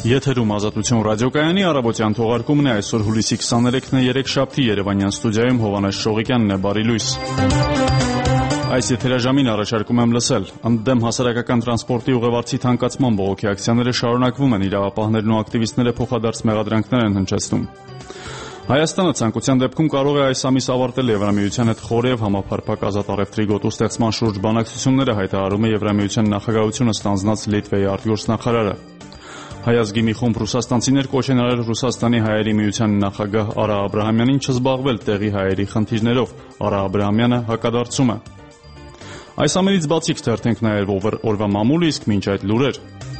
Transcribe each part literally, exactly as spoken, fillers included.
Եթերում Ազատություն ռադիոկայանի առավոտյան թողարկումն է այսօր հուլիսի քսաներեքն է երեքշաբթի Երևանյան ստուդիայում Հովանես Շողիկյանն է, բարի լույս։ Այս եթերաժամին առաջարկում եմ լսել. ընդդեմ հասարակական տրանսպորտի ուղևորցի թանկացման բողոքի ակցիաները շարունակվում են, իրավապահներն ու ակտիվիստները փոխադարձ մեղադրանքներ են հնչեցնում։ Հայաստանը ցանկության դեպքում կարող է այս ամիս ավարտել Եվրամիության հետ խորև համապարփակ ազատ առևտրի գոտու ստեղծման շուրջ բանակցությունները, հայտարարում է Եվրամիության նախագահությունը ստանձնած Լիտվայի արտգործնախարարը։ Հայ ազգի մի խումբ ռուսաստանցիներ կոչ են արել Ռուսաստանի հայերի միության նախագահ Արա Աբրահամյանին չզբաղվել տեղի հայերի խնդիրներով։ Արա Աբրահամյանը հակադարձում է։ Այս ամենից բացի կթերթենք նաև օրվա մամուլը, իսկ մինչ այդ լուրեր։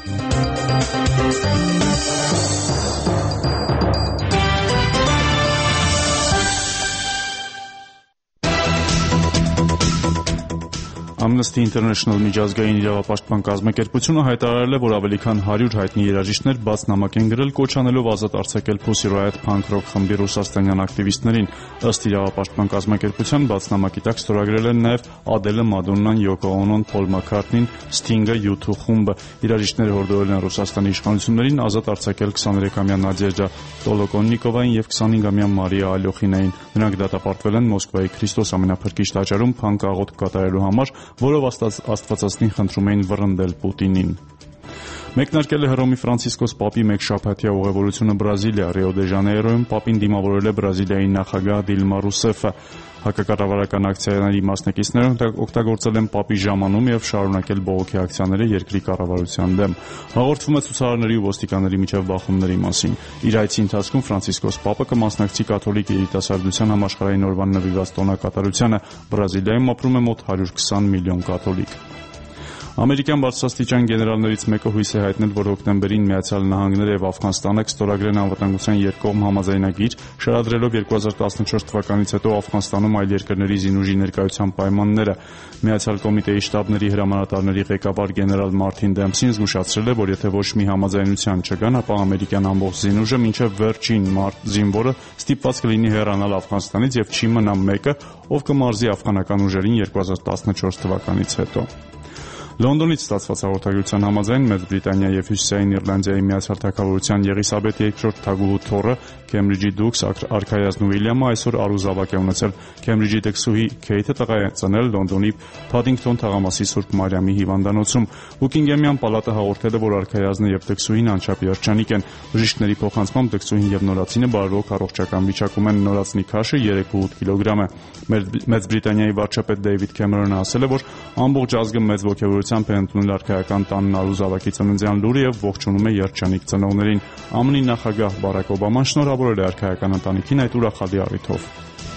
Amnesty International միջազգային իրավապաշտպան կազմակերպությունը հայտարարել է, որ ավելի քան հարյուր հայտնի երաժիշտներ բաց նամակ են գրել կոչ անելով ազատ արձակել Pussy Riot Punk Rock խմբի ռուսաստանյան ակտիվիստներին։ Ըստ իրավապաշտպան կազմակերպության բաց նամակի տակ ստորագրել են նաև Ադելը, Մադոննան, Յոկո Օնոն, Փոլ Մաքքարթնին, Sting-ը, յու թու խումբը։ Երաժիշտները հորդորել են Ռուսաստանի իշխանություններին ազատ արձակել քսաներեքամյա Նադեժդա Տոլոկոննիկովային եւ քսանհինգամյա Մարիա Ալյոխինային։ Նրանք դատապարտվել են Մոսկվայի Քրիստոս ամենափրկիչ տաճարում փանկ աղոթք կատարելու համար, որով Աստվածածնին խնդրում էին վռնդել Պուտինին։ Մեկնարկել է Հռոմի Ֆրանցիսկոս Պապի մեկշաբաթյա ուղևորությունը Բրազիլիա։ Ռիո դե Ժանեյրոյում Պապին դիմավորել է Բրազիլիայի նախագահ Դիլմա Ռուսեֆը։ Հակակառավարական ակցիաների մասնակիցները օգտագործել են Պապի ժամանում եւ շարունակել բողոքի ակցիաները երկրի կառավարության դեմ։ Հաղորդվում է ցուցարարների ու ոստիկանների միջև բախումների մասին։ Իր այցի ընթացքում Ֆրանցիսկոս Պապը կմասնակցի կաթոլիկ երիտասարդության համաշխարհային օրվան նվիրված տոնակատարությանը։ Բրազիլիայում ապրում է մոտ հարյուր քսան միլիոն կաթոլիկ։ Ամերիկյան բարձրաստիճան գեներալներից մեկը հույս է հայտնել, որ հոկտեմբերին Միացյալ Նահանգները եւ Աֆղանստանը կստորագրեն անվտանգության երկկողմ համաձայնագիր, շարադրելով երկու հազար տասնչորս թվականից հետո Աֆղանստանում այլ երկրների զինուժի ներկայության պայմանները։ Միացյալ կոմիտեի շտաբների հրամանատարների ղեկավար գեներալ Մարտին Դեմպսին զգուշացրել է, որ եթե ոչ մի համաձայնության չկան, ապա ամերիկյան ամբողջ զինուժը մինչև վերջին մարտ զինվորը ստիպված կլինի հեռանալ Աֆղանստանից եւ չի մնա մեկը, ով կմարզի աֆղանական ուժերին երկու հազար տասնչորս թվականից հետո։ Լոնդոնից ստացված հաղորդագրության համաձայն Մեծ Բրիտանիայի եւ Հյուսիսային Իռլանդիայի Միացյալ Թագավորության Եղիսաբեթ երկրորդ թագուհու թոռը Քեմբրիջի դուքս արքայազն Ուիլյամը այսօր առուզավակ է ունեցել։ Քեմբրիջի դքսուհի Քեյթը տղա է ծնել Լոնդոնի Փադինգթոն թաղամասի Սուրբ Մարիամի հիվանդանոցում։ Բուքինգհեմյան պալատը հաղորդել է, որ արքայազնը եւ դքսուհին անչափ երջանիկ են։ Բժիշկների փոխանցմամբ դքսուհին եւ նորածինը բարվոք առողջական վիճակում են։ Նորածնի քաշը երեք կόμ ութ կիլոգրամ է։ Մեծ Բրիտանիայի վարչապետ Դեյվիդ Քեմերոնը ասել է, որ ամբողջ ազգը մեծ ողջույնությամբ է ընդունել արքայական տանն առուզավակի ծննդյան լուրը եւ ողջունում է երջանիկ ծնողներին։ ԱՄՆ-ի նախագահ Բարակ Օբաման շնորհավորել է արքայական ընտանիքին այդ ուրախալի առիթով։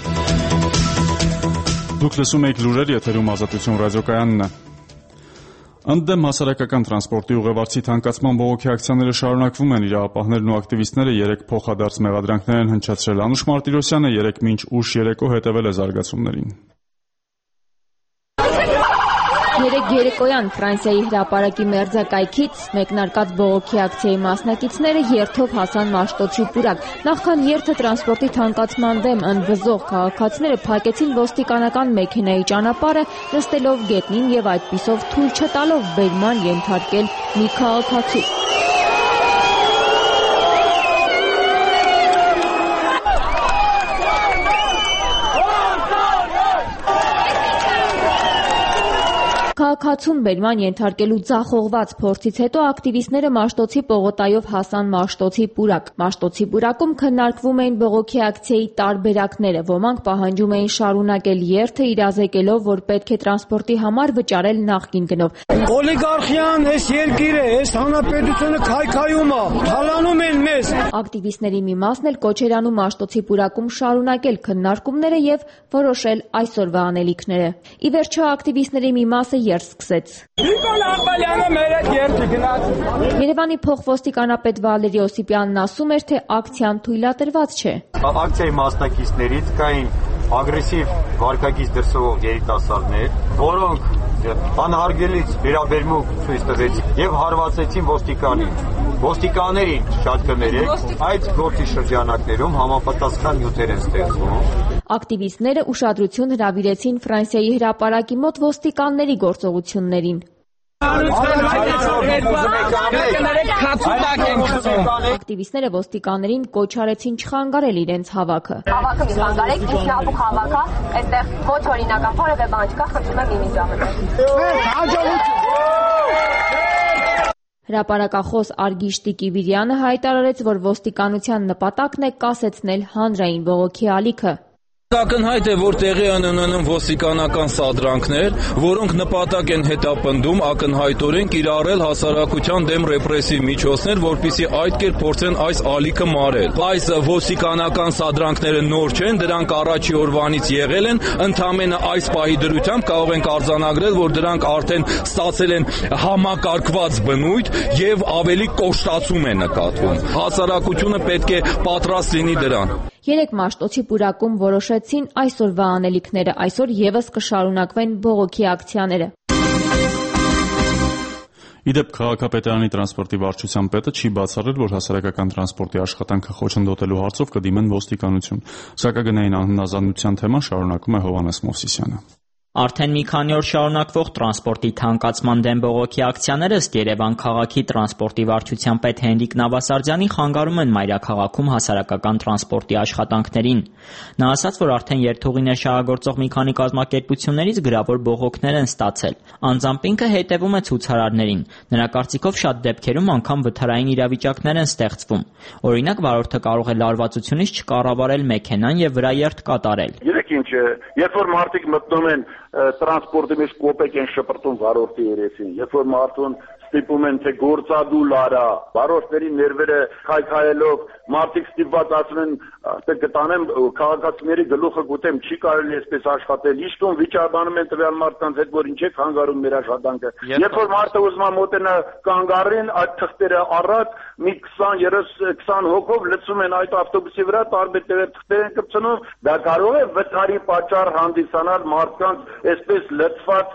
Դուք լսում եք լուրեր, եթերում Ազատություն ռադիոկայանն է։ Ընդդեմ հասարակական տրանսպորտի ուղևորցի թանկացման բողոքի ակցիաները շարունակվում են, իրավապահներն ու ակտիվիստները երեք փոխադարձ մեղադրանքներ են հնչեցրել։ Անուշ Մարտիրոսյանը երեք մինչ ուշ երեկո հետևել է զարգացումներին։ Երեք երեկոյան Ֆրանսիայի հրապարակի մերձակայքից մեկնարկած բողոքի ակցիայի մասնակիցները երթով հասան Մաշտոցի պուրակ։ Նախքան երթը տրանսպորտի թանկացման դեմ ընդվզող քաղաքացիները փակեցին ոստիկանական մեքենայի ճանապարհը, նստելով գետնին եւ այդպիսով թույլ չտալով բերման ենթարկել մի քաղաքացու։ Քաղաքացուն բերման ենթարկելու ձախողված փորձից հետո ակտիվիստները Մաշտոցի պողոտայով հասան Մաշտոցի պուրակ։ Մաշտոցի պուրակում քննարկվում էին բողոքի ակցիայի տարբերակները։ Ոմանք պահանջում էին շարունակել երթը, իրազեկելով, որ պետք է տրանսպորտի համար վճարել նախկին գնով։ Օլիգարխիան այս երկիրը, այս հանրապետությունը քայքայում է, թալանում են մեզ։ Ակտիվիստների մի մասն էլ կոչ էր անում Մաշտոցի պուրակում շարունակել քննարկումները եւ որոշել այսօրվա անելիքները։ Ի վերջո ակտիվիստների մի մասը երթ սկսեց։ Երևանի փոխոստիկանապետ Վալերի Օսիպյանն ասում էր, թե ակցիան թույլատրված չէ։ Ակցիայի մասնակիցներից կային ագրեսիվ վարքագիծ դրսևորող երիտասարդներ, որոնք անհարգելից վերաբերմունք ցույց տվեցին եւ հարվածեցին ոստիկանին։ Ոստիկաններին շատ կներեք, այդ գործի շրջանակներում համապատասխան նյութեր են ստեղծվում։ Ակտիվիստները ուշադրություն հրավիրեցին Ֆրանսիայի հրապարակի մոտ ոստիկանների գործողություններին։ Ակտիվիստները ոստիկաններին կոչ արեցին չխանգարել իրենց հավաքը։ Հավաքը մի խանգարեք, ինքնաբուխ հավաք է, այստեղ ոչ օրինական որևէ բան չկա, խնդրում եմ իմիջ ամենը։ Հրապարակախոս Արգիշ Տիկիվիրյանը հայտարարեց, որ ոստիկանության նպատակն է կասեցնել հանրային բողոքի ալիքը։ Ակնհայտ է, որ տեղի են ունենում ոստիկանական սադրանքներ, որոնք նպատակ են հետապնդում ակնհայտորեն կիրառել հասարակության դեմ ռեպրեսիվ միջոցներ, որպեսզի այդ կերպ փորձեն այս ալիքը մարել։ Այս ոստիկանական սադրանքները նոր չեն, դրանք առաջի օրվանից եղել են, ընդամենը այս պահի դրությամբ կարող ենք արձանագրել, որ դրանք արդեն ստացել են համակարգված բնույթ եւ ավելի կոշտացում է նկատվում։ Հասարակությունը պետք է պատրաստ լինի դրան։ Երեք Մաշտոցի պուրակում որոշեցին այսօրվա անելիքները, այսօր եւս կշարունակվեն բողոքի ակցիաները։ Իդեպ քաղաքապետարանի տրանսպորտի վարչության պետը չի բացառել, որ հասարակական տրանսպորտի աշխատանքը խոչընդոտելու հարցով կդիմեն ոստիկանություն։ Սակագնային անհնազանդության թեման շարունակում է Հովհաննես Մովսիսյանը։ Արդեն մի քանի օր շարունակվող տրանսպորտի թանկացման դեմ բողոքի ակցիաները ըստ Երևան քաղաքի տրանսպորտի վարչության պետ Հենրիկ Նավասարդյանի խանգարում են մայրաքաղաքում հասարակական տրանսպորտի աշխատանքներին։ Նա ասաց, որ արդեն երթուղիներ շահագործող մի քանի կազմակերպություններից գրավոր բողոքներ են ստացել։ Անձամբ ինքը հետևում է ցուցարարներին։ Նրա կարծիքով շատ դեպքերում անգամ վթարային իրավիճակներ են ստեղծվում։ Օրինակ, վարորդը կարող է լարվածությունից չկառավարել մեքենան եւ վրաերթ կատարել։ Երեք ինչ է, երբ որ մարդիկ մտնում են տրանսպորտի մեջ կոպեկ են շպրտում վարորդի երեսին, երբ որ մարդուն ստիպում են թե գործադու լարա, վարորդների ներվերը քայքայելով, մարդիկ ստիպված ասում են կտանեմ քաղաքացիների գլուխը գուտեմ, չի կարելի այսպես աշխատել, իշտում վիճաբանում են տվյալ մարդկանց հետ, որ ինչ է խանգարում մեր աշխատանքը։ Երբ որ մարդը ուզում է մոտենա կանգառին, այդ թղթերը առած մի քսան երեսուն հոգով լցում են այդ ավտոբուսի վրա, տարբեր տեղեր թղթեր են կպցնում, դա կարող է վթարի պատճառ հանդիսանալ մարդկանց այսպես լցված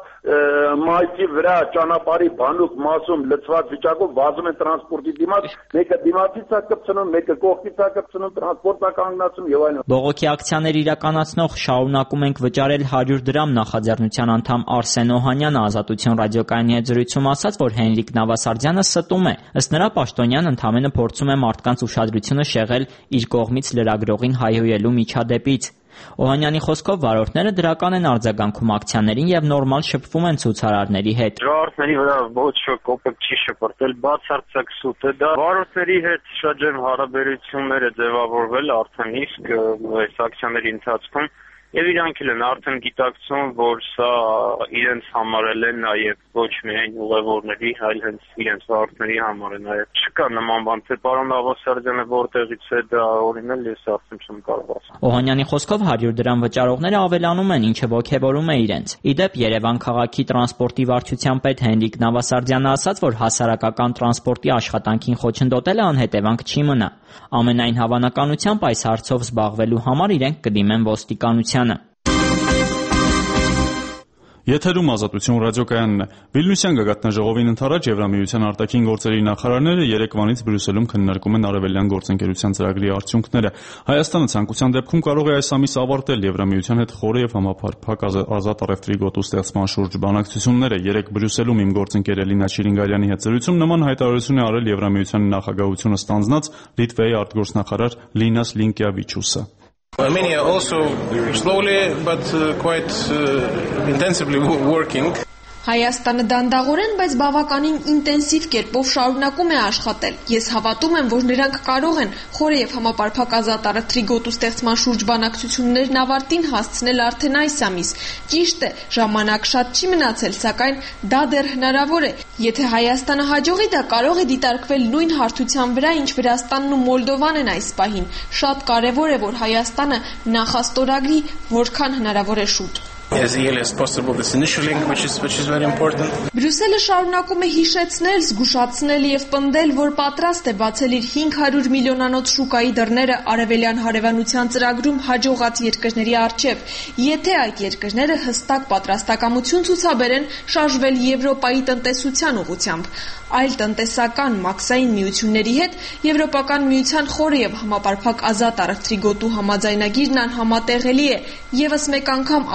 մայթի վրա ճանապարհի բանուկ մասում լցված վիճակով վազում են տրանսպորտի դիմաց, մեկը դիմացից է կպցնում, մեկը կողքից է կպցնում, տրանսպորտը կանգնացում եւ այլն։ Բողոքի ակցիաներ իրականացնող շարունակում ենք վճարել հարյուր դրամ նախաձեռնության անդամ Արսեն Օհանյանը Ազատություն ռադիոկայանի հետ զրույցում ասաց, որ Հենրիկ Նավասարդյանը ստում է։ Ըստ նրա, պաշտոնյան ընդամենը փորձում է մարդկանց ուշադրությունը շեղել իր կողմից լրագրողին հայհոյելու միջադեպից։ Օհանյանի խոսքով վարորդները դրական են արձագանքում ակցիաներին եւ նորմալ շփվում են ցուցարարների հետ։ Վարորդների վրա ոչ կոպեկ չի շփրտել, բացարձակ սուտ է դա։ Վարորդների հետ շատ ջերմ հարաբերություններ է ձևավորվել արդեն իսկ այս ակցիաների ընթացքում եւ իրանք էլ են արդեն գիտակցում, որ սա իրենց համար է նաեւ ոչ միայն ուղևորների, այլ հենց իրենց վարորդների համար է նաեւ։ Չկա նման բան, թե պարոն Նավասարդյանը որտեղից է դա օրինել, ես արդեն չեմ կարող ասել։ Օհանյանի խոսքով հարյուր դրամ վճարողները ավելանում են, ինչը ոգևորում է իրենց։ Իդեպ Երևան քաղաքի տրանսպորտի վարչության պետ Հենրիկ Նավասարդյանը ասաց, որ հասարակական տրանսպորտի աշխատանքին խոչընդոտելը անհետևանք չի մնա։ Ամենայն հավանականությամբ այս հարցով զբաղվելու համար իրենք կդիմեն ոստիկանությանը։ Եթերում Ազատություն ռադիոկայանն է։ Վիլնյուսյան գագաթնաժողովին ընդառաջ Եվրամիության արտաքին գործերի նախարարները երեկվանից Բրյուսելում քննարկում են արևելյան գործընկերության ծրագրի արդյունքները։ Հայաստանը ցանկության դեպքում կարող է այս ամիս ավարտել Եվրամիության հետ խորը եւ համապարփակ ազատ առևտրի գոտու ստեղծման շուրջ բանակցությունները։ Երեք Բրյուսելում իմ գործընկեր Էլինա Չիրինգարյանի հետ զրույցում նման հայտարարություն է արել Եվրամիության նախագահությունը ստանձնած Լիտվայի արտգործնախարար Լինաս Լինկեավիչուսը։ Armenia also slowly but uh, quite uh, intensively working. Հայաստանը դանդաղորեն, բայց բավականին ինտենսիվ կերպով շարունակում է աշխատել։ Ես հավատում եմ, որ նրանք կարող են խորը եւ համապարփակ ազատ առևտրի գոտու ստեղծման շուրջ բանակցություններն ավարտին հասցնել արդեն այս ամիս։ Ճիշտ է, ժամանակ շատ չի մնացել, սակայն դա դեռ հնարավոր է։ Եթե Հայաստանը հաջողի, դա կարող է դիտարկվել նույն հարթության վրա, ինչ Վրաստանն ու Մոլդովան են այս պահին։ Շատ կարևոր է, որ Հայաստանը նախաստորագրի որքան հնարավոր է շուտ։ As early as possible this initial link, which is which is very important. Բրյուսելը շարունակում է հիշեցնել, զգուշացնել եւ պնդել, որ պատրաստ է բացել իր հինգ հարյուր միլիոնանոց շուկայի դռները արևելյան հարևանության ծրագրում հաջողած երկրների առջև, եթե այդ երկրները հստակ պատրաստակամություն ցուցաբերեն շարժվել Եվրոպայի տնտեսության ուղղությամբ։ Այլ տնտեսական մաքսային միությունների հետ Եվրոպական միության խորը եւ համապարփակ ազատ առևտրի գոտու համաձայնագիրն անհամատեղելի է։ Եվս մեկ անգամ Ազատություն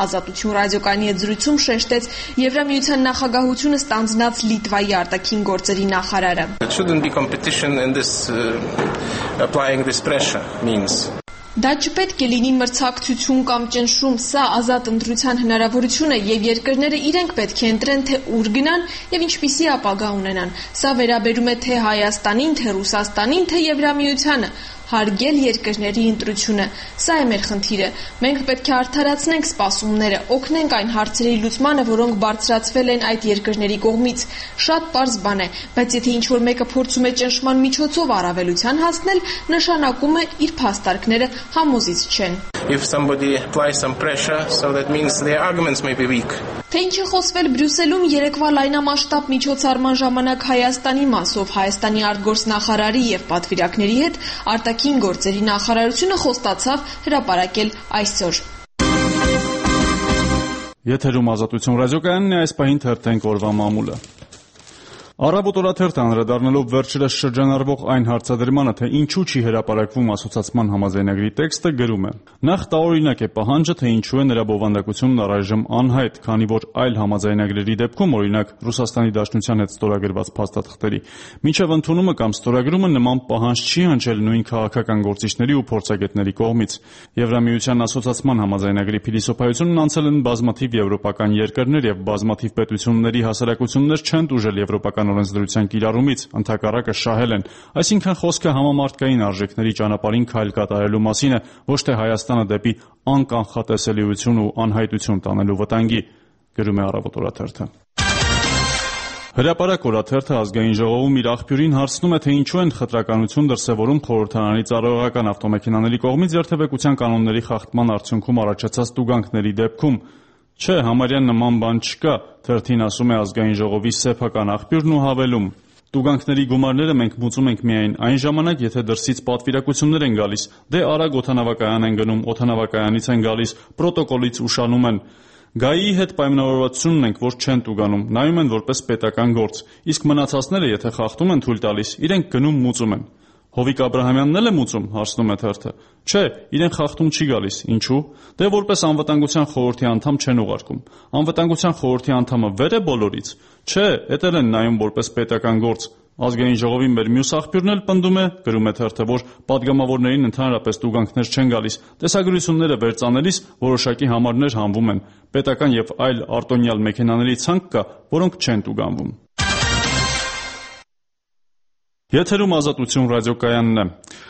Ազատություն ռադիոկայանի հետ զրույցում շեշտեց Եվրամիության նախագահությունը ստանձնած Լիտվայի արտաքին գործերի նախարարը. It shouldn't be competition in this uh, applying this pressure means Դա չպետք է լինի մրցակցություն կամ ճնշում, սա ազատ ընտրության հնարավորություն է եւ երկրները իրենք պետք է ընտրեն, թե ուր գնան եւ ինչպիսի ապագա ունենան։ Սա վերաբերում է թե Հայաստանին, թե Ռուսաստանին, թե Եվրամիությանը։ Հարգել երկրների ընտրությունը։ Սա է մեր խնդիրը։ Մենք պետք է արդարացնենք սպասումները, օգնենք այն հարցերի լուծմանը, որոնք բարձրացվել են այդ երկրների կողմից։ Շատ պարզ բան է, բայց եթե ինչ-որ մեկը փորձում է ճնշման միջոցով առավելության հասնել, նշանակում է իր փաստարկները համոզիչ չեն։ If somebody applies some pressure, so that means their arguments may be weak. Թե ինչ է խոսվել Բրյուսելում երեկվա լայնամասշտաբ միջոցառման ժամանակ Հայաստանի մասով Հայաստանի արտգործնախարարի եւ պատվիրակների հետ արտաքին գործերի նախարարությունը խոստացավ հրապարակել այսօր։ Եթերում Ազատություն ռադիոկայանն է, այս պահին թերթենք օրվա մամուլը։ Առավոտ օրաթերթը անդրադառնալով վերջերս շրջանառվող այն հարցադրմանը, թե ինչու չի հրապարակվում ասոցիացման համաձայնագրի տեքստը, գրում է. Նախ տարօրինակ է պահանջը, թե ինչու է նրա բովանդակությունն առայժմ անհայտ, քանի որ այլ համաձայնագրերի դեպքում, օրինակ Ռուսաստանի Դաշնության հետ ստորագրված փաստաթղթերի, մինչև ընդունումը կամ ստորագրումը նման պահանջ չի հնչել նույն քաղաքական գործիչների ու փորձագետների կողմից։ Եվրամիության ասոցիացման համաձայնագրի փիլիսոփայությունն անցել են բազմաթիվ եվրոպական երկրներ եւ բազմաթիվ պետությունների հասարակություններ չեն տուժել եվրոպական օրենսդրության կիրառումից, ընդհակառակը շահել են, այսինքն խոսքը համամարտկային արժեքների ճանապարհին քայլ կատարելու մասին է, ոչ թե Հայաստանը դեպի անկանխատեսելիություն ու անհայտություն տանելու վտանգի, գրում է Առավոտ օրաթերթը։ Հրապարակ օրաթերթը ազգային ժողովում իր աղբյուրին հարցնում է, թե ինչու են խտրականություն դրսևորում խորհրդարանի ծառայողական ավտոմեքենաների կողմից երթևեկության կանոնների խախտման արդյունքում առաջացած տուգանքների դեպքում։ Չէ, համարյա նման բան չկա, թերթին ասում է ազգային ժողովի սեփական աղբյուրն ու հավելում. Տուգանքների գումարները մենք մուծում ենք միայն այն ժամանակ, եթե դրսից պատվիրակություններ են գալիս, դե արագ օդանավակայան են գնում, օդանավակայանից են գալիս, պրոտոկոլից ուշանում են։ Գայի հետ պայմանավորվածություն ունենք, որ չեն տուգանում, նայում են որպես պետական գործ, իսկ մնացածները, եթե խախտում են թույլ տալիս, իրենք գնում մուծում են։ Հովիկ Աբրահամյանն էլ է մուծում, հարցնում է թերթը։ Չէ, իրեն խախտում չի գալիս։ Ինչու՞։ Դե որպես անվտանգության խորհրդի անդամ չեն ուղարկում։ Անվտանգության խորհրդի անդամը վեր է բոլորից։ Չէ, էտել են նայում որպես պետական գործ։ Ազգային ժողովի մեր մյուս աղբյուրն էլ պնդում է, գրում է թերթը, որ падգամավորներին ընդհանրապես տուգանքներ չեն գալիս։ Տեսագրությունները վերծանելիս որոշակի համարներ հանվում են։ Պետական եւ այլ արտոնյալ մեքենաների ցանկ կա, որոնք չեն տուգանվում։ Եթերում Ազատություն ռադիոկայանն է։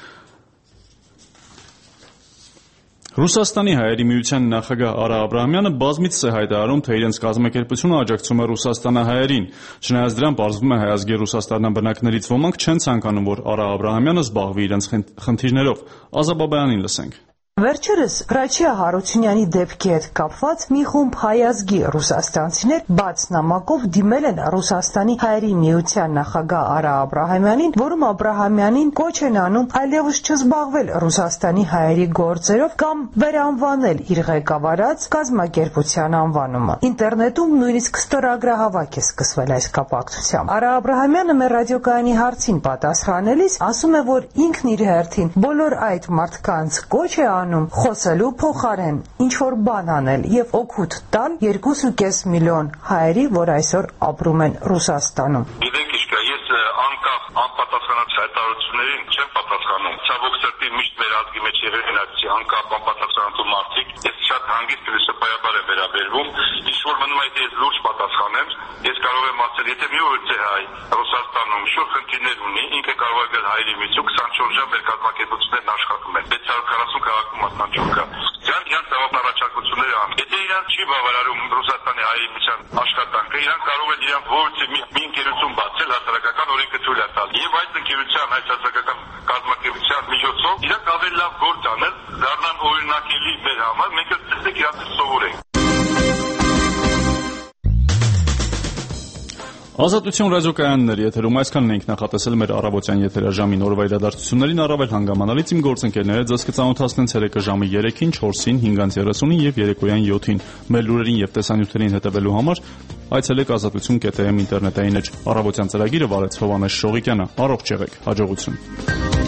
Ռուսաստանի հայերի միության նախագահ Արա Աբրահամյանը բազմիցս է հայտարարում, թե իրենց կազմակերպությունը աջակցում է ռուսաստանահայերին։ Չնայած դրան, պարզվում է հայ ազգի ռուսաստանաբնակներից ոմանք չեն ցանկանում, որ Արա Աբրահամյանը զբաղվի իրենց խնդիրներով։ Ազա Բաբայանին լսենք։ Վերջերս Հրաչյա Հարությունյանի դեպքի հետ կապված մի խումբ հայ ազգի ռուսաստանցիներ բաց նամակով դիմել են Ռուսաստանի հայերի միության նախագահ Արա Աբրահամյանին, որում Աբրահամյանին կոչ են անում այլևս չզբաղվել Ռուսաստանի հայերի գործերով կամ վերանվանել իր ղեկավարած կազմակերպության անվանումը։ Ինտերնետում նույնիսկ ստորագրահավաք է սկսվել այս կապակցությամբ։ Արա Աբրահամյանը մեր ռադիոկայանի հարցին պատասխանելիս ասում է, որ ինքն իր հերթին բոլոր այդ մարդկանց կոչ է խոսելու փոխարեն ինչ-որ բան անել եւ օգուտ տալ երկու կես միլիոն հայերի, որ այսօր ապրում են Ռուսաստանում։ Գիտեք ինչ կա, ես անկախ անպատասխանած հայտարարություններին չեմ պատասխանում։ Ցավոք սրտի միշտ մեր ազգի մեջ եղել են այդպիսի անկախ անպատասխանատու մարդիկ։ Ես շատ հանգիստ փիլիսոփայաբար եմ վերաբերվում, ինչ որ մնում է եթե ես լուրջ պատասխանեմ, ես կարող եմ ասել, եթե մի օր է հայ Ռուսաստանում շուտ խնդիրներ ունի, ինքը կարող է գալ հայերի միջու քսանչորս ժամ մեր կազմակերպություններն աշխատում են։ պետք է քառասուն քաղաքում մասնաճյուղ կա։ Դրանք իրենց ծավալ առաջարկությունները ան։ Եթե իրանք չի բավարարում Ռուսաստանի հայերի միջան աշխատանքը, իրանք կարող են իրանք ողջի մի ընկերություն բացել հասարակական օրենքը թույլ է տալ։ Եվ այդ ընկերության, այդ հասարակական կազմակերպության միջոցով իրանք ավելի լավ գործ անել, դառնան օրինակելի մեր համար, մենք էլ տեսեք իրանք սովորենք։ Ազատություն ռադիոկայանն էր եթերում, այսքանն ենք նախատեսել մեր առավոտյան եթերաժամին, օրվա իրադարձություններին առավել հանգամանալից իմ գործընկերները ձեզ կծանոթացնեն ցերեկը ժամը երեքին, չորսին, հինգ երեսունին եւ երեկոյան յոթին։ Մեր լուրերին եւ տեսանյութերին հետևելու համար այցելեք ազատություն կետ էմ ինտերնետային էջ։ Առավոտյան ծրագիրը վարեց Հովհաննես Շողիկյանը։ Առողջ եղեք, հաջողություն։